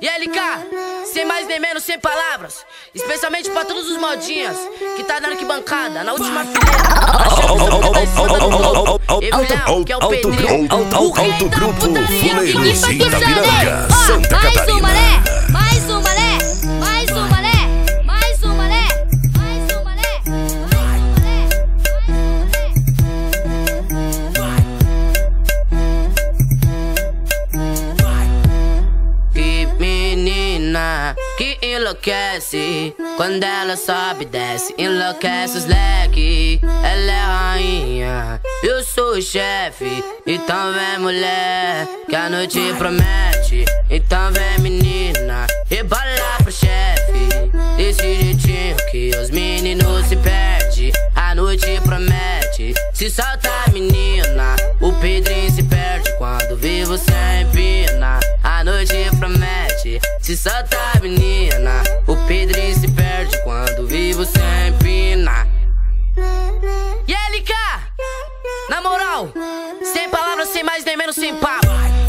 E LK, sem mais nem menos, sem palavras. Especialmente pra todos os modinhas que tá na arquibancada, na última fileira. Que é o Pedrinho. Alto Grupo Fuleiros Santa Itaviranga, Santa mais Catarina. uma, né? Mais uma, né? Mais uma, né? Mais uma, né? Mais uma, né? Que menina que enlouquece quando ela sobe e desce, enlouquece os leques. Ela é rainha, eu sou o chefe. Então vem mulher, que a noite promete. Então vem menina, rebola pro chefe. Desse jeitinho que os meninos se perdem. A noite promete, se solta a menina. O Pedrinho se perde quando vê você empina. A noite promete, se solta a menina. O Pedrinho se perde quando vê você empina. E LK, na moral, sem palavras, sem mais nem menos, sem papo.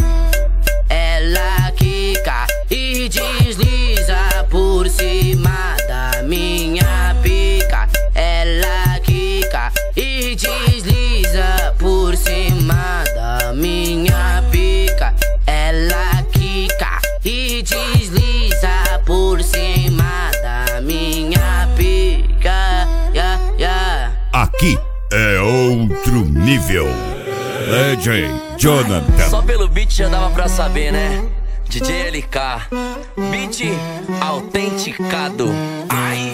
Ela quica e desliza por cima da minha pica. Ela quica e desliza por cima da minha pica. Ela quica e desliza por cima da minha pica. Aqui é outro nível. DJ Jonathan. Só pelo beat já dava pra saber, né? DJ LK, beat autenticado. Ai!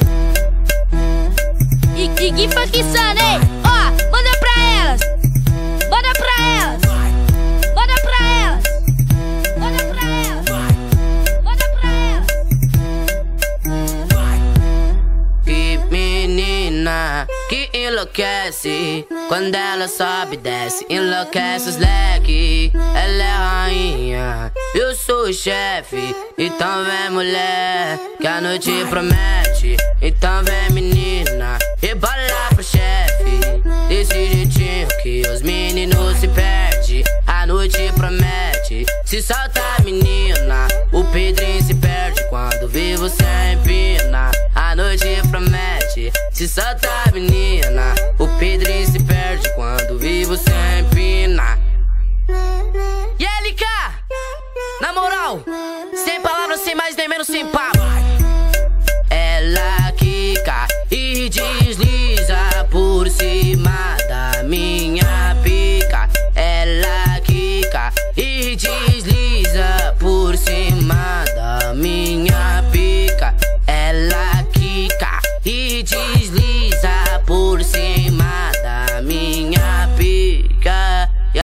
E que funk Sunny, ó, manda pra elas. Manda pra elas. Manda pra elas. Manda pra elas. Manda pra elas. Que menina que enlouquece quando ela sobe e desce, enlouquece os leques. Ela é rainha, eu sou o chefe. Então vem mulher, que a noite promete. Então vem menina, rebola pro chefe. Desse jeitinho que os meninos se perdem. A noite promete, se solta a menina. O Pedrinho se perde quando vê você empina. A noite promete, se solta a menina. O Pedrinho se perde quando vê você empina. E LK, na moral, sem palavras, sem mais nem menos, sem papo.